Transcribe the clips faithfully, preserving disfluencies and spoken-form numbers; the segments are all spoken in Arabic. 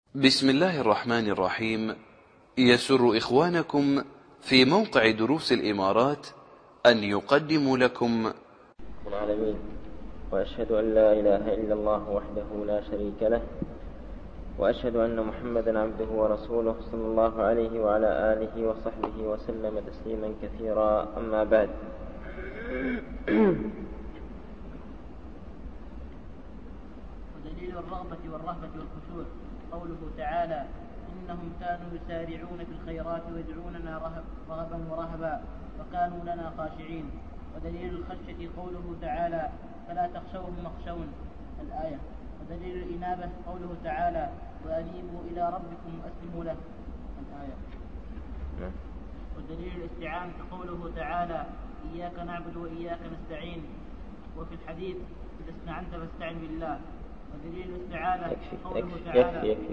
بسم الله الرحمن الرحيم. يسر إخوانكم في موقع دروس الإمارات أن يقدموا لكم العالمين، وأشهد أن لا إله إلا الله وحده لا شريك له، وأشهد أن محمدا عبده ورسوله صلى الله عليه وعلى آله وصحبه وسلم تسليما كثيرا. أما بعد، ودليل الرغبة والرهبة والخشوع قوله تعالى: إنهم كانوا يسارعون في الخيرات ويدعوننا رغبا ورهبا وكانوا لنا خاشعين. ودليل الخشية قوله تعالى: فلا تخشوهم واخشون الآية. ودليل الإنابة قوله تعالى: وأنيبوا إلى ربكم وأسلموا له الآية. ودليل الاستعانة قوله تعالى: إياك نعبد وإياك نستعين. وفي الحديث: إذا استعنت فاستعن بالله. ودليل الاستعانة قوله تعالى: يكفي يكفي.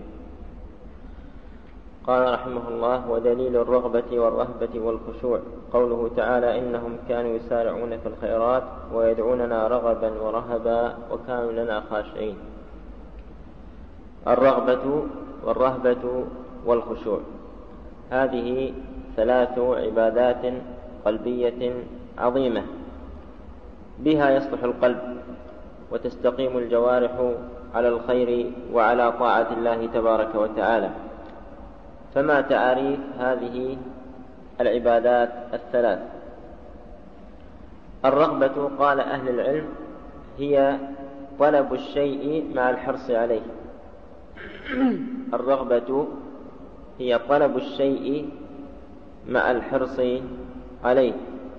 قال رحمه الله: ودليل الرغبة والرهبة والخشوع قوله تعالى: إنهم كانوا يسارعون في الخيرات ويدعوننا رغبا ورهبا وكانوا لنا خاشعين. الرغبة والرهبة والخشوع هذه ثلاث عبادات قلبية عظيمة بها يصلح القلب وتستقيم الجوارح على الخير وعلى طاعة الله تبارك وتعالى. فما تعاريف هذه العبادات الثلاث؟ الرغبة قال أهل العلم هي طلب الشيء مع الحرص عليه. الرغبة هي طلب الشيء مع الحرص عليه.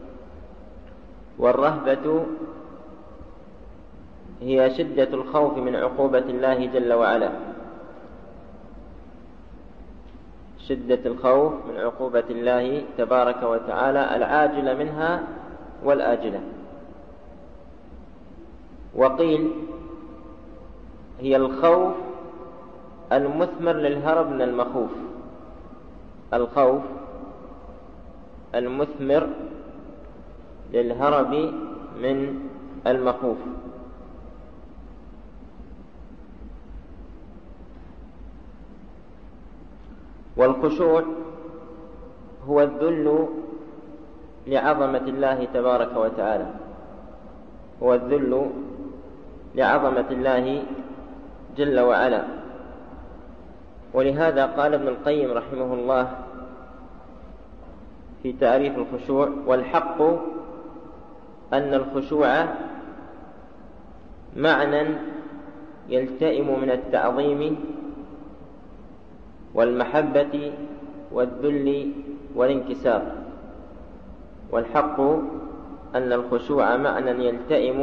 والرهبة هي شدة الخوف من عقوبة الله جل وعلا، شدة الخوف من عقوبة الله تبارك وتعالى العاجلة منها والآجلة. وقيل هي الخوف المثمر للهرب من المخوف، الخوف المثمر للهرب من المخوف. والخشوع هو الذل لعظمة الله تبارك وتعالى، هو الذل لعظمة الله جل وعلا. ولهذا قال ابن القيم رحمه الله في تعريف الخشوع: والحق أن الخشوع معنى يلتئم من التعظيم والمحبة والذل والانكسار. والحق أن الخشوع معنى يلتئم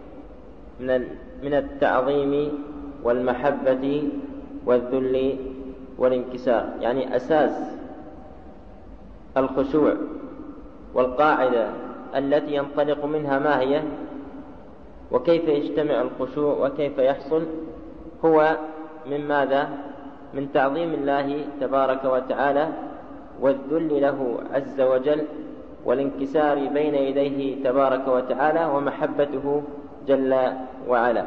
من التعظيم والمحبة والذل والانكسار، يعني أساس الخشوع والقاعدة التي ينطلق منها ما هي، وكيف يجتمع الخشوع وكيف يحصل، هو من ماذا؟ من تعظيم الله تبارك وتعالى والذل له عز وجل والانكسار بين يديه تبارك وتعالى ومحبته جل وعلا.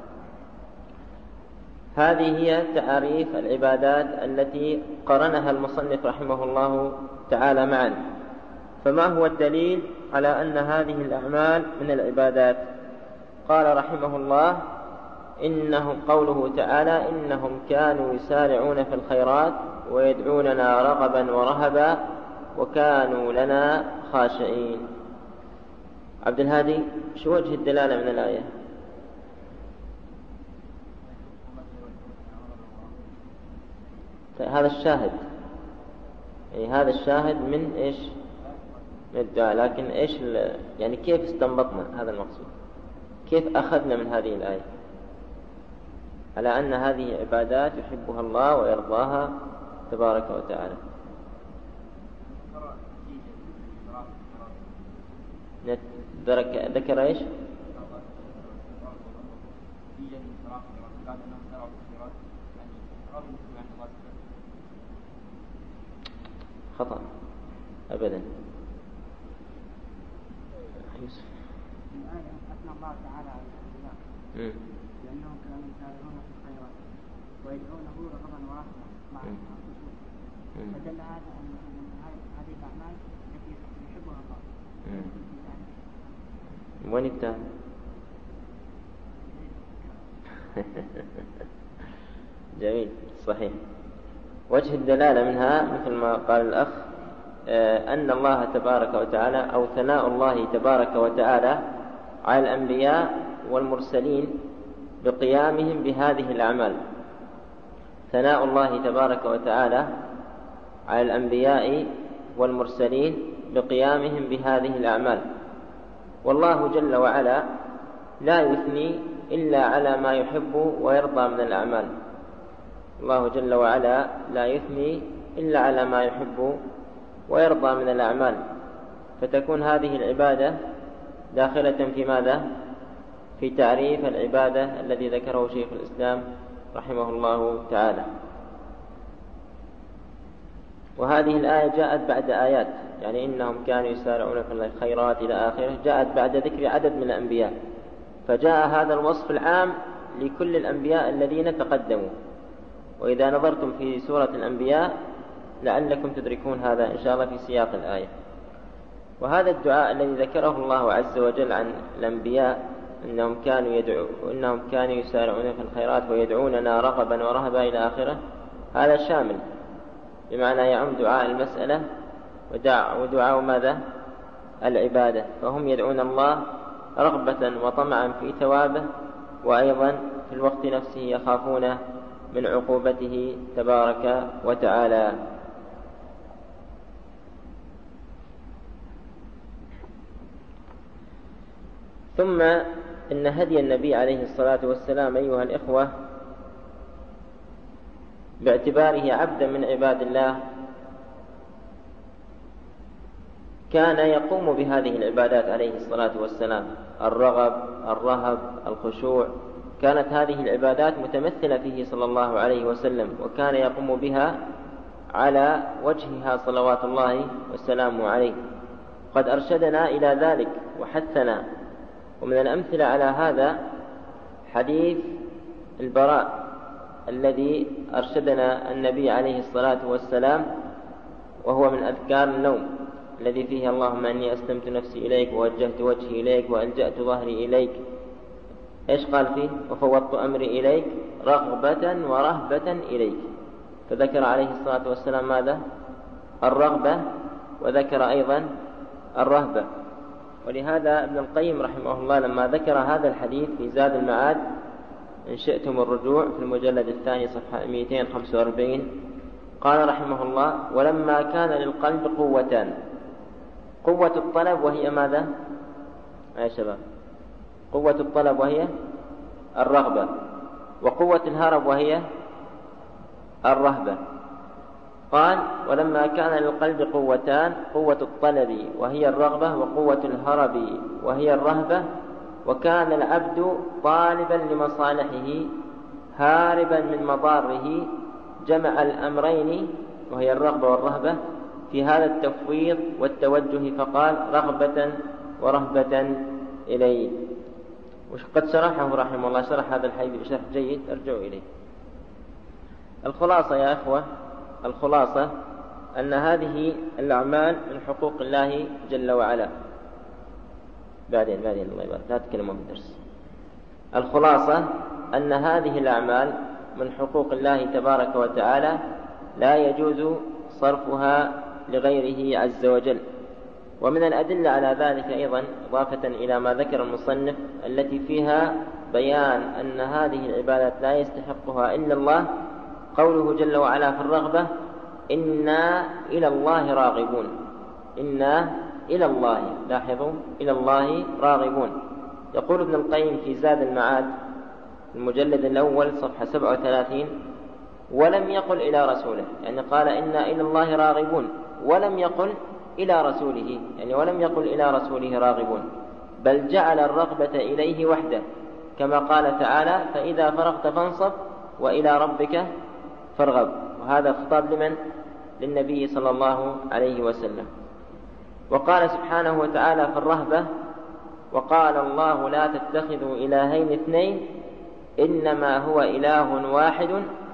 هذه هي تعاريف العبادات التي قرنها المصنف رحمه الله تعالى معا. فما هو الدليل على أن هذه الأعمال من العبادات؟ قال رحمه الله: إنهم قوله تعالى: إنهم كانوا يسارعون في الخيرات ويدعوننا رغبا ورهبا وكانوا لنا خاشعين. عبد الهادي، شو وجه الدلالة من الآية؟ هذا الشاهد، يعني هذا الشاهد من إيش؟ من الدعاء. لكن إيش يعني كيف استنبطنا هذا المقصود؟ كيف أخذنا من هذه الآية على أن هذه عبادات يحبها الله ويرضاها تبارك وتعالى؟ ذكر إيش؟ خطأ أبدا. يوسف: الآية أثنى الله تعالى على الأنبياء لأنهم كانوا يسارعون في الخيرات ويدعونه رغبا ورهبا مع الخشوع، فدل هذا أن هذه الأعمال التي يحبها الله. وين التالي؟ جميل، صحيح. وجه الدلالة منها مثل ما قال الأخ أن الله تبارك وتعالى أو ثناء الله تبارك وتعالى على الأنبياء والمرسلين بقيامهم بهذه الأعمال. ثناء الله تبارك وتعالى على الأنبياء والمرسلين بقيامهم بهذه الأعمال، والله جل وعلا لا يثني إلا على ما يحب ويرضى من الأعمال. الله جل وعلا لا يثني إلا على ما يحب ويرضى من الأعمال، فتكون هذه العبادة داخلة في ماذا؟ في تعريف العبادة الذي ذكره شيخ الإسلام رحمه الله تعالى. وهذه الآية جاءت بعد آيات، يعني إنهم كانوا يسارعون في الخيرات إلى آخره، جاءت بعد ذكر عدد من الأنبياء، فجاء هذا الوصف العام لكل الأنبياء الذين تقدموا. وإذا نظرتم في سورة الأنبياء لعلكم تدركون هذا إن شاء الله في سياق الآية. وهذا الدعاء الذي ذكره الله عز وجل عن الأنبياء إنهم كانوا يدعو إنهم كانوا يسارعون في الخيرات ويدعوننا رغبا ورهبا إلى آخره، هذا شامل، بمعنى يعم دعاء المسألة ودعاء ماذا؟ العبادة. فهم يدعون الله رغبة وطمعا في ثوابه، وأيضا في الوقت نفسه يخافون من عقوبته تبارك وتعالى. ثم إن هدي النبي عليه الصلاة والسلام أيها الإخوة باعتباره عبدا من عباد الله كان يقوم بهذه العبادات عليه الصلاة والسلام، الرغب، الرهب، الخشوع، كانت هذه العبادات متمثلة فيه صلى الله عليه وسلم، وكان يقوم بها على وجهها صلوات الله والسلام عليه. قد أرشدنا إلى ذلك وحثنا، ومن الأمثلة على هذا حديث البراء الذي أرشدنا النبي عليه الصلاة والسلام، وهو من أذكار النوم الذي فيه اللهم أني أسلمت نفسي إليك ووجهت وجهي إليك وألجأت ظهري إليك. إيش قال فيه؟ وفوضت أمري إليك رغبة ورهبة إليك. فذكر عليه الصلاة والسلام ماذا؟ الرغبة، وذكر أيضا الرهبة. ولهذا ابن القيم رحمه الله لما ذكر هذا الحديث في زاد المعاد إن شئتم الرجوع في المجلد الثاني صفحة مئتين وخمسة وأربعين قال رحمه الله: ولما كان للقلب قوتان، قوة الطلب وهي ماذا؟ يا شباب، قوة الطلب وهي الرغبة، وقوة الهرب وهي الرهبة. قال: ولما كان للقلب قوتان، قوة الطلب وهي الرغبة، وقوة الهرب وهي الرهبة، وكان العبد طالبا لمصالحه هاربا من مضاره، جمع الأمرين وهي الرغبة والرهبة في هذا التفويض والتوجه، فقال: رغبة ورهبة إليه. وقد شرحه رحمه الله، شرح هذا الحديث بشرح جيد، أرجع إليه. الخلاصة يا أخوة، الخلاصة أن هذه الأعمال من حقوق الله جل وعلا. بعدين بعدين الله يبارك، لا تكلموا في الدرس. الخلاصة أن هذه الأعمال من حقوق الله تبارك وتعالى لا يجوز صرفها لغيره عز وجل. ومن الأدلة على ذلك أيضا إضافة إلى ما ذكر المصنف التي فيها بيان أن هذه العبادات لا يستحقها إلا الله، قوله جل وعلا في الرغبة: إنا إلى الله راغبون. إنا إلى الله، لاحظوا، إلى الله راغبون. يقول ابن القيم في زاد المعاد المجلد الأول صفحة سبعة وثلاثين: ولم يقل إلى رسوله، يعني قال إنا إلى الله راغبون، ولم يقل إلى رسوله، يعني ولم يقل إلى رسوله راغبون، بل جعل الرغبة إليه وحده، كما قال تعالى: فإذا فرغت فانصب وإلى ربك فارغب. وهذا خطاب لمن؟ للنبي صلى الله عليه وسلم. وقال سبحانه وتعالى في الرهبة: وقال الله لا تتخذوا إلهين اثنين إنما هو إله واحد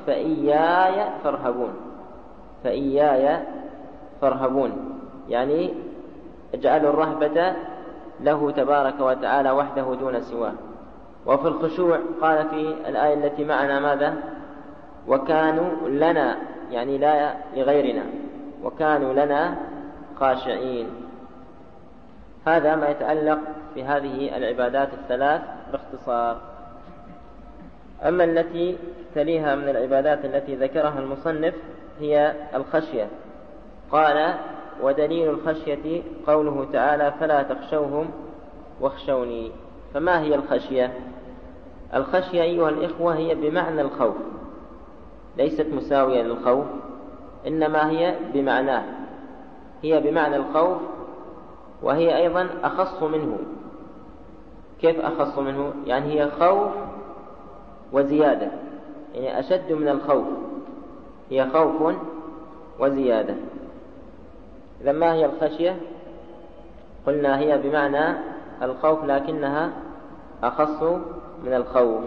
فإياي فارهبون، فإياي فارهبون، يعني اجعلوا الرهبة له تبارك وتعالى وحده دون سواه. وفي الخشوع قال في الآية التي معنا ماذا؟ وكانوا لنا، يعني لا لغيرنا، وكانوا لنا خاشعين. هذا ما يتعلق بهذه العبادات الثلاث باختصار. أما التي تليها من العبادات التي ذكرها المصنف هي الخشية. قال: ودليل الخشية قوله تعالى: فلا تخشوهم واخشوني. فما هي الخشية؟ الخشية أيها الإخوة هي بمعنى الخوف، ليست مساوية للخوف، إنما هي بمعناه، هي بمعنى الخوف، وهي أيضا أخص منه. كيف أخص منه؟ يعني هي خوف وزيادة، يعني أشد من الخوف، هي خوف وزيادة. إذا ما هي الخشية؟ قلنا هي بمعنى الخوف لكنها أخص من الخوف،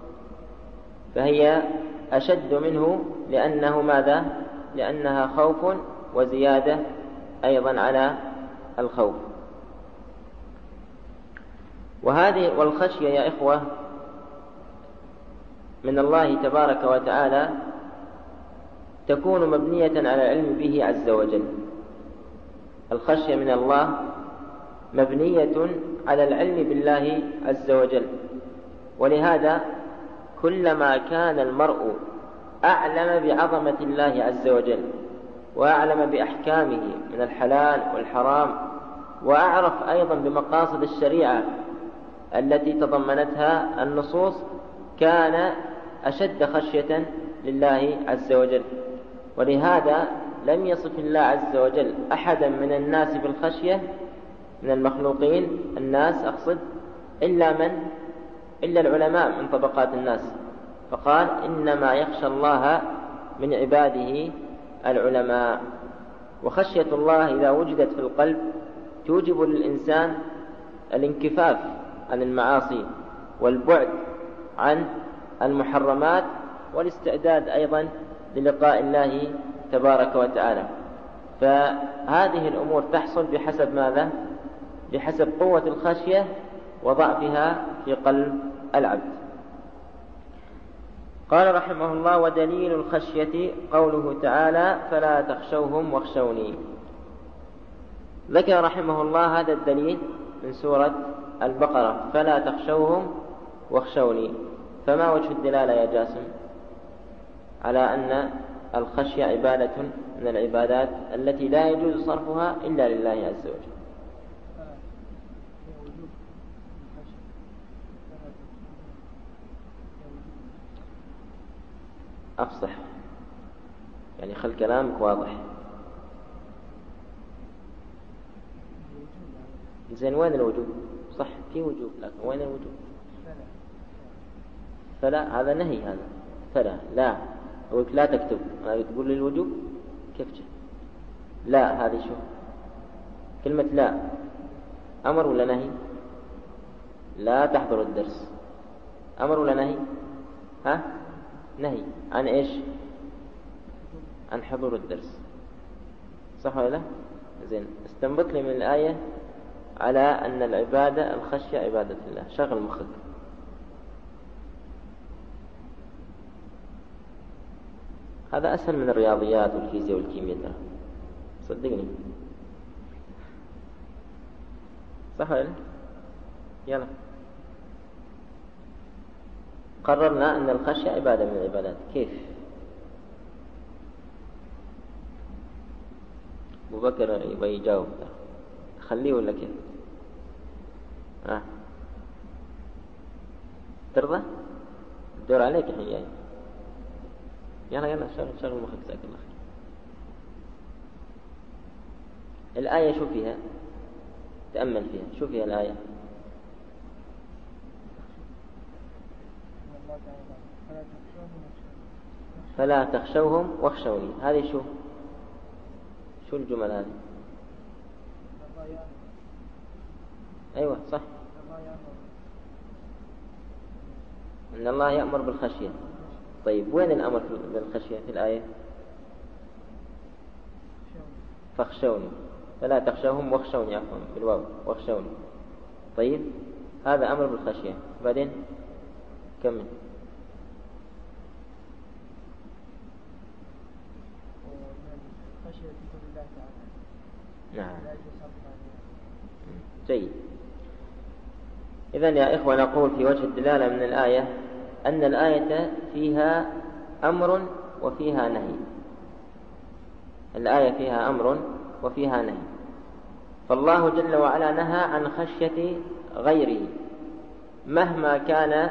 فهي أشد منه لأنه ماذا؟ لأنها خوف وزيادة أيضا على الخوف. وهذه والخشية يا إخوة من الله تبارك وتعالى تكون مبنية على العلم به عز وجل. الخشية من الله مبنية على العلم بالله عز وجل، ولهذا كلما كان المرء أعلم بعظمة الله عز وجل وأعلم بأحكامه من الحلال والحرام، وأعرف أيضا بمقاصد الشريعة التي تضمنتها النصوص، كان أشد خشية لله عز وجل. ولهذا لم يصف الله عز وجل أحدا من الناس بالخشية، من المخلوقين الناس أقصد، إلا من إلا العلماء من طبقات الناس، فقال: إنما يخشى الله من عباده العلماء. وخشية الله إذا وجدت في القلب توجب للإنسان الانكفاف عن المعاصي والبعد عن المحرمات والاستعداد أيضا للقاء الله تبارك وتعالى. فهذه الأمور تحصل بحسب ماذا؟ بحسب قوة الخشية وضعفها في قلب العبد. قال رحمه الله: ودليل الخشية قوله تعالى: فلا تخشوهم واخشوني. ذكر رحمه الله هذا الدليل من سورة البقرة: فلا تخشوهم واخشوني. فما وجه الدلالة يا جاسم على أن الخشية عبادة من العبادات التي لا يجوز صرفها إلا لله عز وجل؟ أفصح، يعني خل كلامك واضح. زين، وين الوجوب؟ صح، في وجوب، لكن وين الوجوب؟ فلا، هذا نهي. هذا فلا لا أقول لا تكتب، أنا تقول لي الوجوب كيف جاء؟ لا، هذه شو كلمة لا؟ أمر ولا نهي؟ لا تحضر الدرس أمر ولا نهي؟ ها؟ نهي عن إيش؟ عن حضور الدرس، صح ولا لا؟ زين، استنبط لي من الآية على أن العبادة الخشية عبادة الله. شغل مخك. هذا أسهل من الرياضيات والفيزياء والكيمياء ترى، صدقني، صح ولا لا؟ يلا، قررنا أن الخشية عبادة من العبادات. كيف؟ أبو بكر يبغى يجاوب، خليه ولا كيف؟ ها؟ ترضى؟ الدور عليك الحين جاي. يلا يلا شغل شغل مخك، جزاك الله خير. الآية شو فيها؟ تأمل فيها، شو فيها الآية؟ فلا تخشوهم واخشوني. هذه شو؟ شو الجمل هذه؟ أيوة صح، إن الله يأمر بالخشية. طيب وين الأمر بالخشية في الآية؟ فاخشوني، فلا تخشوهم واخشوني، عفوا بالواو واخشوني. طيب هذا أمر بالخشية. بعدين كمل. نعم جيد. إذن يا إخوة نقول في وجه الدلالة من الآية أن الآية فيها أمر وفيها نهي. الآية فيها أمر وفيها نهي. فالله جل وعلا نهى عن خشية غيره مهما كان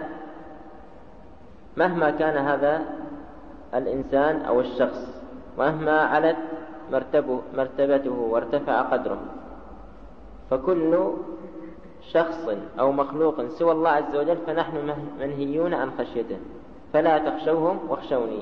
مهما كان هذا الإنسان أو الشخص، مهما علت مرتبه مرتبته وارتفع قدره. فكل شخص أو مخلوق سوى الله عز وجل فنحن منهيون عن خشيته، فلا تخشوهم واخشوني.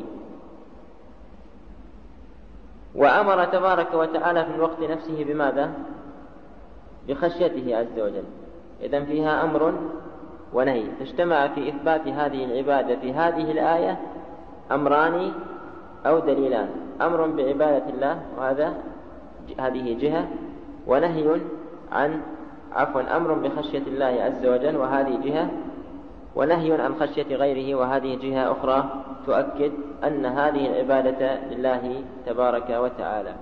وأمر تبارك وتعالى في الوقت نفسه بماذا؟ بخشيته عز وجل. إذن فيها أمر ونهي، فاجتمع في إثبات هذه العبادة في هذه الآية أمران أو دليلان: أمر بعبادة الله وهذا هذه جهة، ونهي عن عفوا أمر بخشية الله عز وجل وهذه جهة، ونهي عن خشية غيره وهذه جهة أخرى تؤكد أن هذه العبادة لله تبارك وتعالى.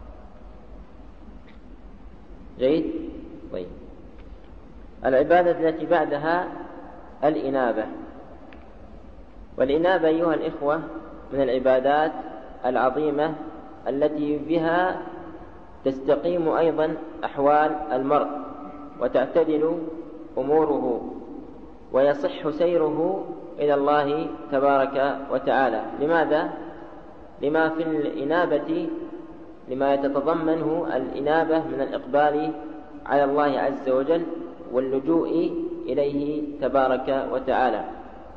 جيد. طيب العبادة التي بعدها الإنابة. والإنابة أيها الإخوة من العبادات العظيمة التي بها تستقيم أيضا أحوال المرء وتعتدل أموره ويصح سيره إلى الله تبارك وتعالى. لماذا؟ لما في الإنابة لما يتضمنه الإنابة من الإقبال على الله عز وجل واللجوء إليه تبارك وتعالى.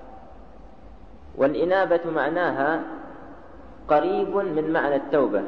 والإنابة معناها قريب من معنى التوبة،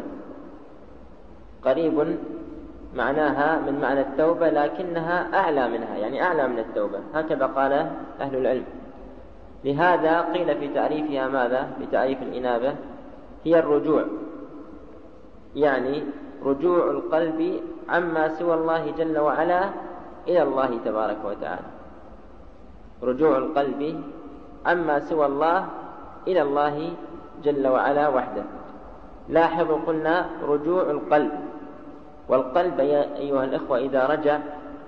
قريب معناها من معنى التوبة لكنها أعلى منها، يعني أعلى من التوبة، هكذا قال أهل العلم. لهذا قيل في تعريفها ماذا؟ في تعريف الإنابة هي الرجوع، يعني رجوع القلب عما سوى الله جل وعلا إلى الله تبارك وتعالى. رجوع القلب عما سوى الله إلى الله جل وعلا وحده. لاحظوا قلنا رجوع القلب، والقلب يا أيها الإخوة إذا رجع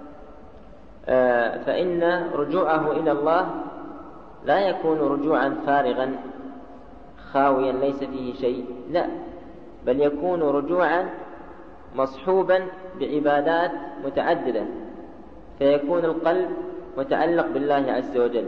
فإن رجوعه إلى الله لا يكون رجوعا فارغا خاويا ليس فيه شيء، لا، بل يكون رجوعا مصحوبا بعبادات متعددة، فيكون القلب متعلق بالله عز وجل،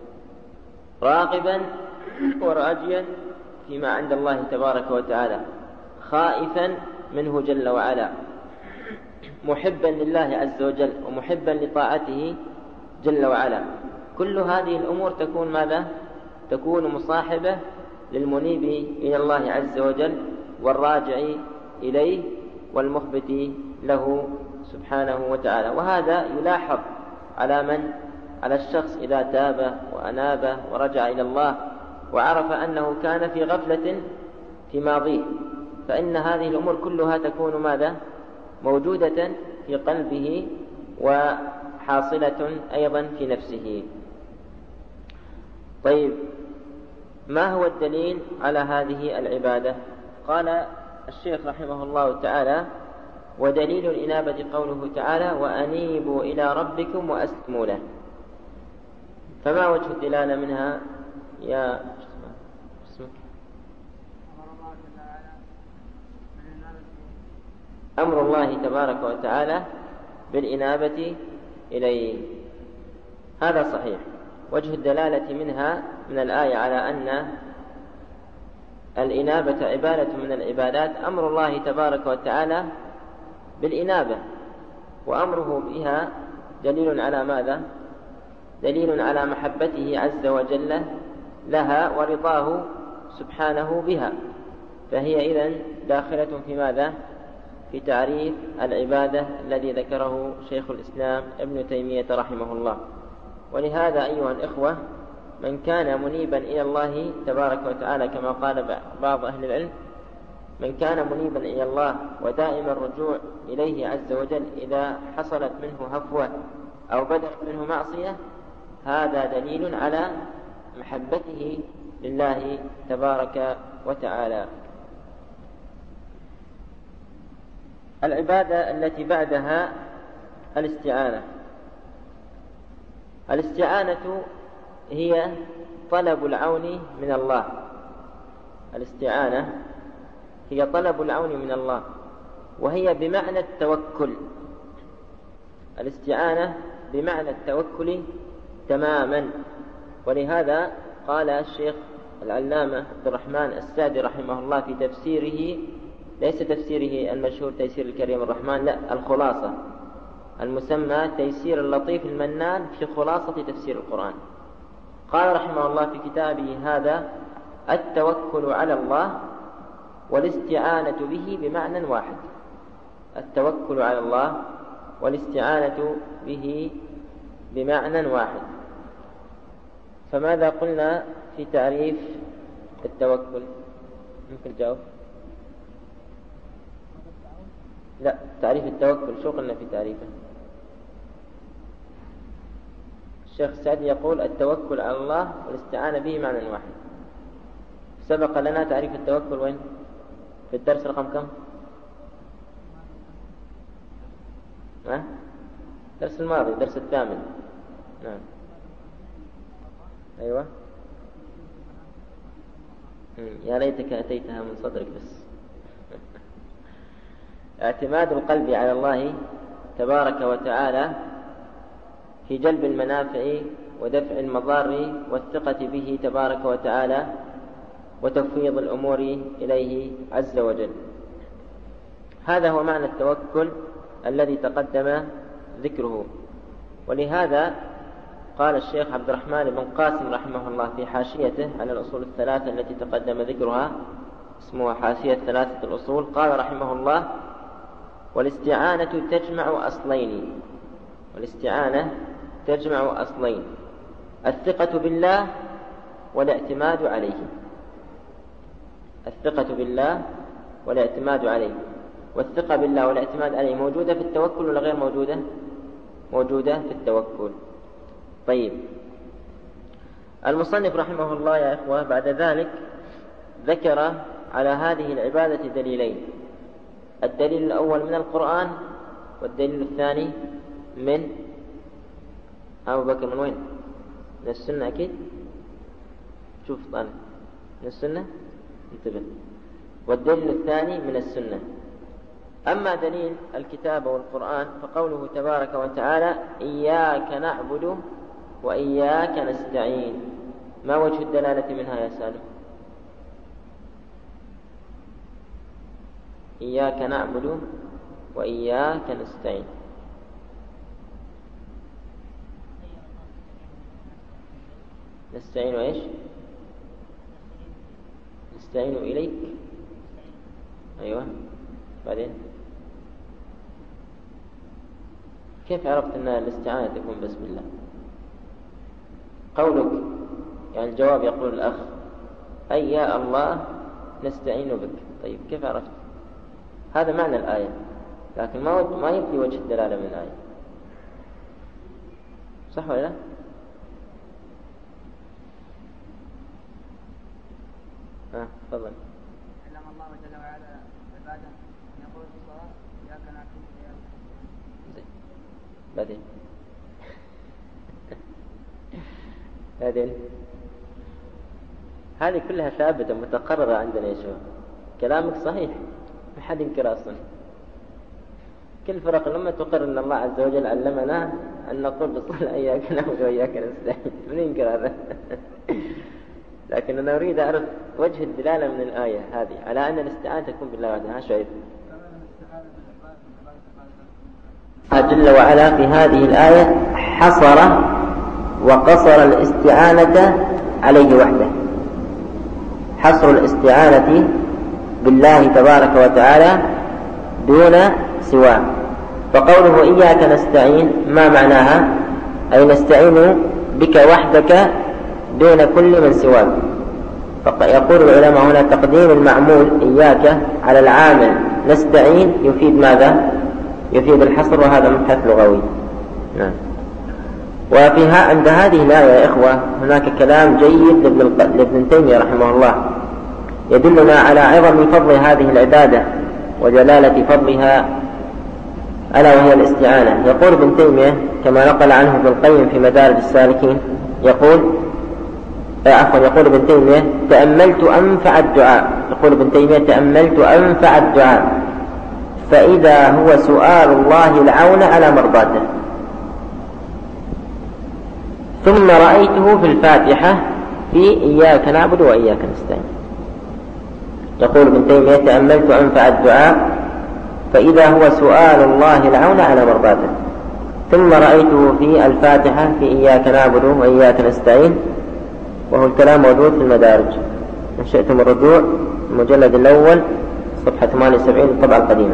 راغبا وراجيا فيما عند الله تبارك وتعالى، خائفا منه جل وعلا، محبا لله عز وجل ومحبا لطاعته جل وعلا. كل هذه الأمور تكون ماذا؟ تكون مصاحبة للمنيب إلى الله عز وجل والراجع إليه والمخبت له سبحانه وتعالى. وهذا يلاحظ على من؟ على الشخص إذا تاب وأناب ورجع إلى الله وعرف أنه كان في غفلة في ماضيه، فإن هذه الأمور كلها تكون ماذا؟ موجودة في قلبه وحاصلة أيضا في نفسه. طيب ما هو الدليل على هذه العبادة؟ قال الشيخ رحمه الله تعالى: ودليل الإنابة قوله تعالى: وأنيبوا إلى ربكم وأسلموا له. فما وجه الدلالة منها يا اسمك؟ أمر الله تبارك وتعالى بالإنابة إليه، هذا صحيح. وجه الدلالة منها من الآية على أن الإنابة عبادة من العبادات، أمر الله تبارك وتعالى بالإنابة، وأمره بها دليل على ماذا؟ دليل على محبته عز وجل لها ورضاه سبحانه بها، فهي إذن داخلة في ماذا؟ في تعريف العبادة الذي ذكره شيخ الإسلام ابن تيمية رحمه الله. ولهذا أيها الإخوة من كان منيبا إلى الله تبارك وتعالى كما قال بعض أهل العلم، من كان منيبا إلى الله ودائما الرجوع إليه عز وجل إذا حصلت منه هفوة أو بدأت منه معصية، هذا دليل على محبته لله تبارك وتعالى. العبادة التي بعدها الاستعانة. الاستعانة هي طلب العون من الله. الاستعانة هي طلب العون من الله، وهي بمعنى التوكل. الاستعانة بمعنى التوكل تماما. ولهذا قال الشيخ العلامة عبد الرحمن السعدي رحمه الله في تفسيره، ليس تفسيره المشهور تيسير الكريم الرحمن، لا، الخلاصة المسمى تيسير اللطيف المنان في خلاصة تفسير القرآن، قال رحمه الله في كتابه هذا: التوكل على الله والاستعانة به بمعنى واحد. التوكل على الله والاستعانة به بمعنى واحد. فماذا قلنا في تعريف التوكل؟ ممكن تجاوب؟ لا، تعريف التوكل شو قلنا في تعريفه؟ الشيخ سعد يقول التوكل على الله والاستعانة به معنى واحد. سبق لنا تعريف التوكل وين؟ في الدرس رقم كم؟ ها؟ الدرس الماضي، الدرس الثامن. نعم. أيوة. يا ليتك أتيتها من صدرك بس. اعتماد القلب على الله تبارك وتعالى في جلب المنافع ودفع المضار، والثقة به تبارك وتعالى، وتفويض الأمور إليه عز وجل. هذا هو معنى التوكل الذي تقدم ذكره. ولهذا قال الشيخ عبد الرحمن بن قاسم رحمه الله في حاشيته على الأصول الثلاثة التي تقدم ذكرها، اسمها حاشية ثلاثة الأصول، قال رحمه الله: والاستعانة تجمع أصلين. والاستعانة تجمع أصلين: الثقة بالله والاعتماد عليه. الثقة بالله والاعتماد عليه. والثقة بالله والاعتماد عليه موجودة في التوكل ولا غير موجودة؟ موجودة في التوكل. طيب، المصنف رحمه الله يا إخوة بعد ذلك ذكر على هذه العبادة دليلين: الدليل الأول من القرآن، والدليل الثاني من أبو بكر. من وين؟ من السنة أكيد. شوف طالب، من السنة انتبه. والدليل الثاني من السنة. أما دليل الكتاب والقرآن فقوله تبارك وتعالى: إياك نعبد وإياك نستعين. ما وجه الدلالة منها يا سالم؟ إياك نعبد وإياك نستعين. نستعين إيش؟ نستعين إليك. أيوة. بعدين كيف عرفت أن الاستعانة تكون بسم الله؟ قولك يعني الجواب يقول الأخ: أي يا الله نستعين بك. طيب كيف عرفت؟ هذا معنى الآية، لكن ما ما يبدي وجه الدلالة من الآية. صح ولا لا؟ ها تفضل. علم الله جل وعلا عباده أن يقول في الصلاة: إياك نعبد وإياك. بعدين بعدين هذه كلها ثابتة متقررة عندنا يا شباب. كلامك صحيح، ما حد ينكر أصلا. كل فرق لما تقر أن الله عز وجل علمنا أن نقول بالصلاة: إياك نعبد وإياك نستعين. من ينكر هذا؟ لكن أنا أريد أعرف وجه الدلالة من الآية هذه على أن الاستعانة تكون بالله وحده. ها شعيب؟ جل وعلا في هذه الآية حصر وقصر الاستعانة عليه وحده. حصر الاستعانة بالله تبارك وتعالى دون سواه. فقوله إياك نستعين ما معناها؟ أي نستعين بك وحدك دون كل من سواك. فيقول العلماء هنا تقديم المعمول إياك على العامل نستعين يفيد ماذا؟ يفيد الحصر، وهذا مبحث لغوي. نعم. وفيها عند هذه الآية يا إخوة هناك كلام جيد لابن تيمية رحمه الله يدلنا على عظم فضل هذه العبادة وجلالة فضلها، ألا وهي الاستعانة. يقول ابن تيمية كما نقل عنه ابن القيم في مدارج السالكين، يقول عفوا يقول ابن تيمية تأملت أنفع الدعاء يقول ابن تيمية تأملت أنفع الدعاء فإذا هو سؤال الله العون على مرضاته، ثم رأيته في الفاتحة في إياك نعبد وإياك نستعين. يقول ابن تيمية تأملت أنفع الدعاء فإذا هو سؤال الله العون على مرضاته، ثم رأيته في الفاتحة في إياك نعبد وإياك نستعين، وهو الكلام موجود في المدارج. إن شئتم الرجوع المجلد الأول صفحة ثمانية وسبعين الطبعة القديمة.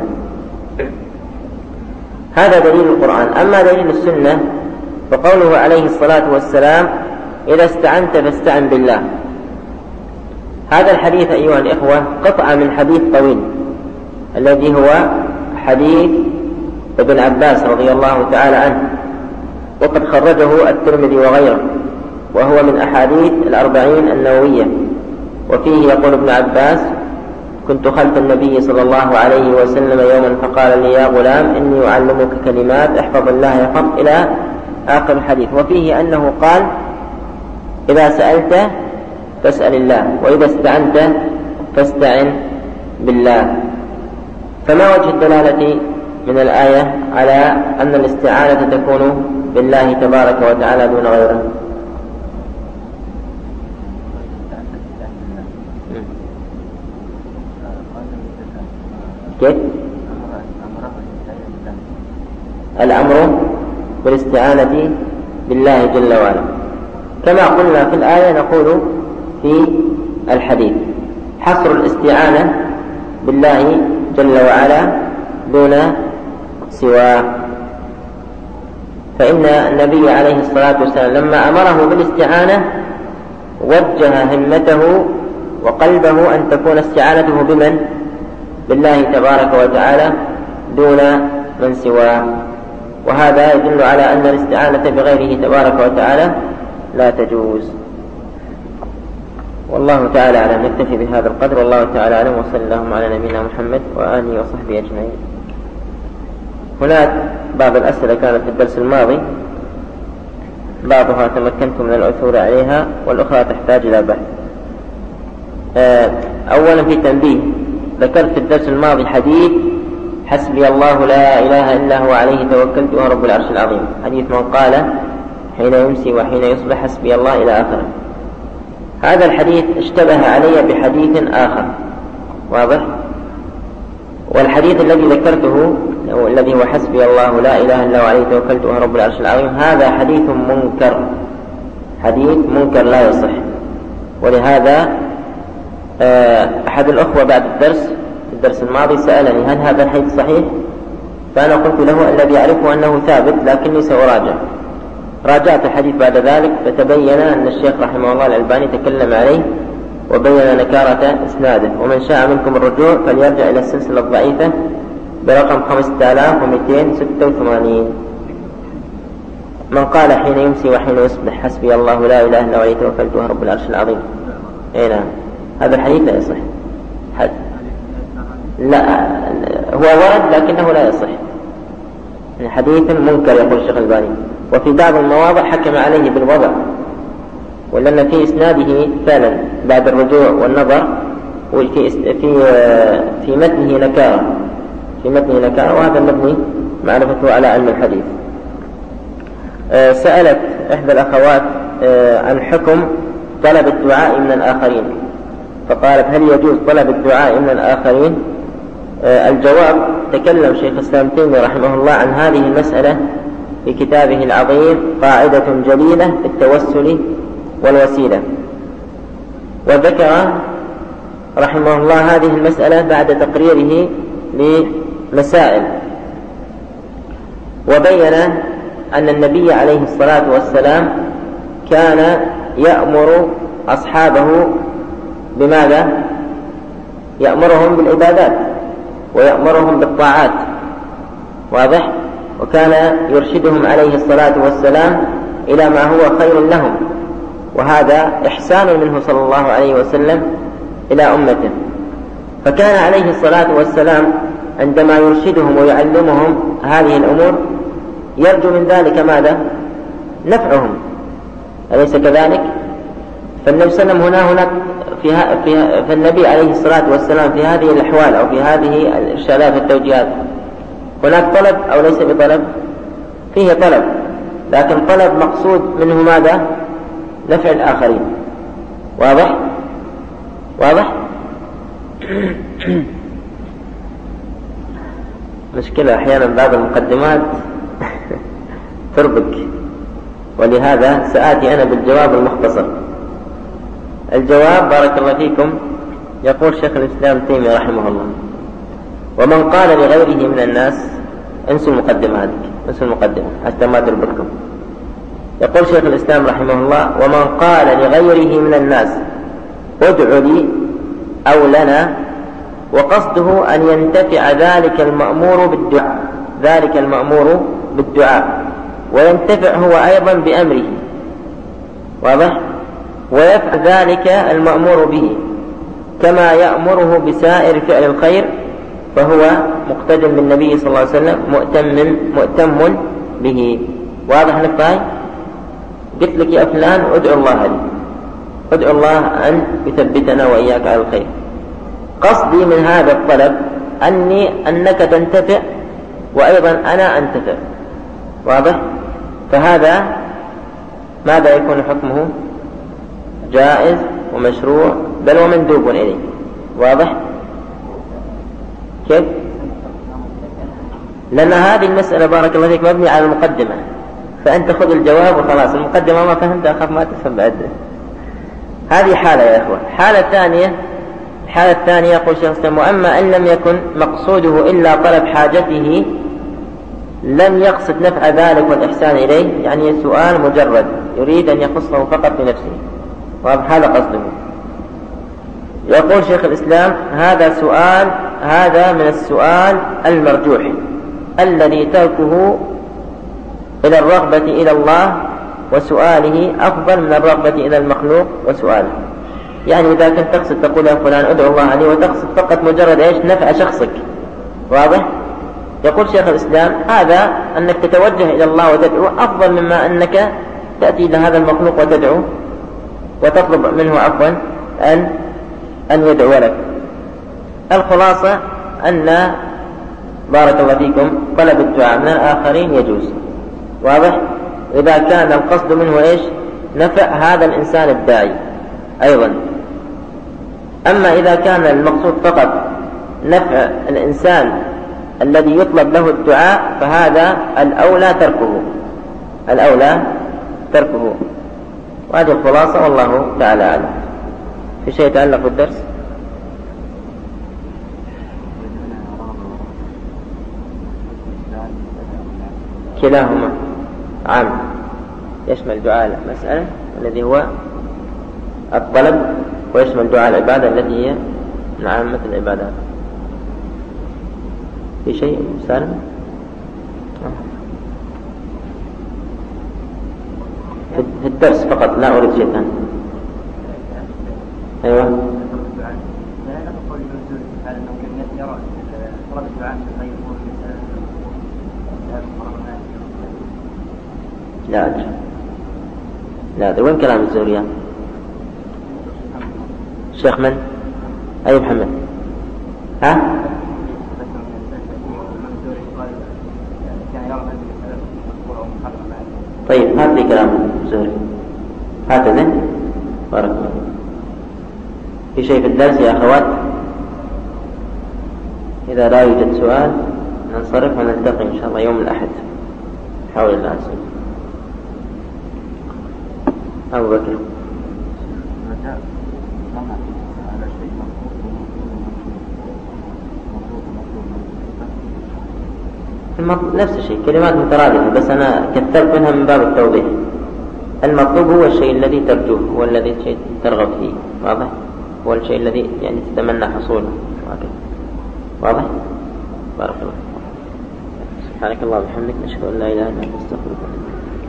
هذا دليل القرآن. أما دليل السنة فقوله عليه الصلاة والسلام إذا استعنت فاستعن بالله. هذا الحديث أيها الإخوة قطعة من حديث طويل الذي هو حديث ابن عباس رضي الله تعالى عنه، وقد خرجه الترمذي وغيره، وهو من أحاديث الأربعين النووية. وفيه يقول ابن عباس كنت خلف النبي صلى الله عليه وسلم يوما فقال لي يا غلام إني أعلمك كلمات احفظ الله يحفظ إلى آخر الحديث. وفيه أنه قال إذا سألت فاسأل الله وإذا استعنت فاستعن بالله. فما وجه الدلالة من الآية على أن الاستعانة تكون بالله تبارك وتعالى دون غيره؟ كيف؟ الأمر بالاستعانة بالله جل وعلا كما قلنا في الآية نقول في الحديث حصر الاستعانة بالله جل وعلا دون سواه. فإن النبي عليه الصلاة والسلام لما أمره بالاستعانة وجه همته وقلبه أن تكون استعانته بمن؟ بالله تبارك وتعالى دون من سواه. وهذا يدل على أن الاستعانة بغيره تبارك وتعالى لا تجوز. والله تعالى أعلم. نكتفي بهذا القدر والله تعالى أعلم، وصلى اللهم على نبينا محمد وآله وصحبه أجمعين. هناك بعض الأسئلة كانت في الدرس الماضي، بعضها تمكنت من العثور عليها والأخرى تحتاج إلى بحث. أولا في تنبيه، ذكرت في الدرس الماضي حديث حسبي الله لا إله إلا هو عليه توكلت وهو رب العرش العظيم، حديث من قال حين يمسي وحين يصبح حسبي الله إلى آخره. هذا الحديث اشتبه علي بحديث آخر واضح، والحديث الذي ذكرته الذي هو حسبي الله لا إله إلا هو عليه توكلت وهو رب العرش العظيم هذا حديث منكر، حديث منكر لا يصح. ولهذا أحد الأخوة بعد الدرس في الدرس الماضي سألني هل هذا الحديث صحيح؟ فأنا قلت له الذي يعرفه أنه ثابت لكني سأراجع. راجعت الحديث بعد ذلك فتبين أن الشيخ رحمه الله الألباني تكلم عليه وبين نكارة إسناده. ومن شاء منكم الرجوع فليرجع إلى السلسلة الضعيفة برقم خمسة آلاف ومئتين وستة وثمانين. من قال حين يمسي وحين يصبح حسبي الله لا إله إلا هو عليه توكلت وهو رب العرش العظيم. أي نعم، هذا الحديث لا يصح. حد لا هو ورد لكنه لا يصح، حديث منكر يقول الشيخ الألباني. وفي بعض المواضع حكم عليه بالوضع، ولأن في إسناده فعلا بعد الرجوع والنظر وفي في في متنه نكارة في متنه نكارة وهذا المبني معرفته على علم الحديث. سألت إحدى الأخوات عن حكم طلب الدعاء من الآخرين، فقالت هل يجوز طلب الدعاء من الآخرين؟ الجواب تكلم شيخ الإسلام تيمية رحمه الله عن هذه المسألة في كتابه العظيم قاعدة جليلة في التوسل والوسيلة، وذكر رحمه الله هذه المسألة بعد تقريره لمسائل، وبين أن النبي عليه الصلاة والسلام كان يأمر أصحابه بماذا؟ يأمرهم بالعبادات ويأمرهم بالطاعات، واضح؟ وكان يرشدهم عليه الصلاة والسلام إلى ما هو خير لهم، وهذا إحسان منه صلى الله عليه وسلم إلى أمته. فكان عليه الصلاة والسلام عندما يرشدهم ويعلمهم هذه الأمور يرجو من ذلك ماذا؟ نفعهم، أليس كذلك؟ فالنبي صلى الله عليه وسلم هنا هناك في فالنبي عليه الصلاة والسلام في هذه الأحوال أو في هذه الإرشادات والتوجيهات هناك طلب أو ليس بطلب؟ فيه طلب، لكن طلب مقصود منه ماذا؟ نفع الآخرين، واضح؟ واضح؟ مشكلة أحيانا بعض المقدمات تربك، ولهذا سآتي أنا بالجواب المختصر. الجواب بارك الله فيكم، يقول شيخ الإسلام تيمية رحمه الله: ومن قال لغيره من الناس، انسوا المقدمة هذه، انسوا المقدمة حتى ما تربكم. يقول شيخ الإسلام رحمه الله: ومن قال لغيره من الناس ادع لي أو لنا، وقصده أن ينتفع ذلك المأمور بالدعاء ذلك المأمور بالدعاء وينتفع هو أيضا بأمره، واضح؟ ويفعل ذلك المأمور به كما يأمره بسائر فعل الخير، فهو مقتد بالنبي صلى الله عليه وسلم مؤتم مؤتم به. واضح نقطة؟ قلت لك يا فلان ادعو الله لي، ادعو الله أن يثبتنا وإياك على الخير. قصدي من هذا الطلب أني أنك تنتفع وأيضا أنا أنتفع، واضح؟ فهذا ماذا يكون حكمه؟ جائز ومشروع بل ومندوب إليه، واضح؟ كيف؟ لأن هذه المسألة بارك الله فيك مبني على المقدمة، فأنت خذ الجواب وخلاص، المقدمة ما فهمت أخاف ما تفهم بعد. هذه حالة يا أخوة. حالة ثانية، الحالة الثانية يقول شيخ الإسلام: وأما أن لم يكن مقصوده إلا طلب حاجته، لم يقصد نفع ذلك والإحسان إليه، يعني سؤال مجرد يريد أن يخصه فقط بنفسه، وهذا قصده. يقول شيخ الإسلام: هذا سؤال هذا من السؤال المرجوح الذي تركه إلى الرغبة إلى الله وسؤاله أفضل من الرغبة إلى المخلوق وسؤاله. يعني إذا كنت تقصد تقول يا فلان ادعو الله عليه وتقصد فقط مجرد إيش؟ نفع شخصك، واضح؟ يقول شيخ الإسلام: هذا أنك تتوجه إلى الله وتدعو أفضل مما أنك تأتي إلى هذا المخلوق وتدعو وتطلب منه عفوا أن أن يدعو لك. الخلاصة أن بارك الله فيكم طلب الدعاء من الآخرين يجوز، واضح؟ إذا كان القصد منه إيش؟ نفع هذا الإنسان الداعي أيضا. أما إذا كان المقصود فقط نفع الإنسان الذي يطلب له الدعاء فهذا الأولى تركه الأولى تركه وهذه الخلاصة والله تعالى أعلم. في شيء يتعلق بالدرس؟ كلاهما عام، يشمل دعاء المسألة الذي هو الطلب ويشمل دعاء العبادة التي هي من عامة العبادات. في شيء سالم؟ في الدرس فقط، لا أريد شيء ثاني. أيوة. لا أدري لا أدري وين كلام الزوريان؟ شيخ من؟ أي محمد؟ ها؟ طيب هات لي كلام الزوري، هات ذن بارك الله. في شيء في الدرس يا أخوات؟ إذا لا يوجد سؤال ننصرف ونلتقي إن شاء الله يوم الأحد حول الله سبحانه. أبو بكر. نفس الشيء، كلمات مترادفة بس أنا كثرت منها من باب التوضيح. المطلوب هو الشيء الذي ترجوه، هو الذي ترغب فيه، واضح؟ هو الشيء الذي يعني تتمنى حصوله، واضح؟ بارك الله. سبحانك اللهم وبحمدك، نشهد أن لا إله إلا أنت، نستغفرك.